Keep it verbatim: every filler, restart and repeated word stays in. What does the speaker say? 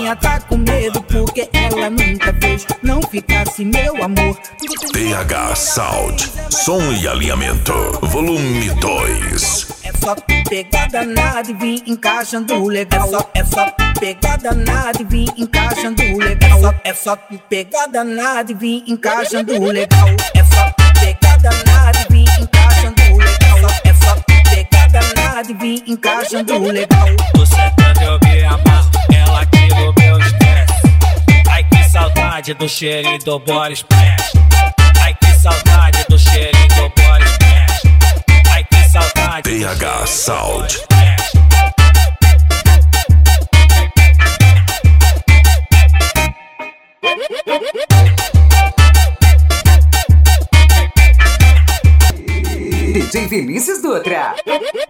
novinha tá com medo porque ela nunca fez. Não ficasse meu amor. T H Sound, som e alinhamento, volume dois. É só pegar danado e vir encaixando legal. É só, é só pegar danado e vir encaixando legal. É só pegar danado e vir encaixando legal. É só pegar danado e vir encaixando legal. É só pegar danado e vir encaixando legal. Você quando eu me amarro, ela tira o meu estresse. Ai que saudade do cheirinho do body splash. Ai que saudade do cheirinho do body splash. Ai que saudade T H Sound. D J Vinícius Dutra.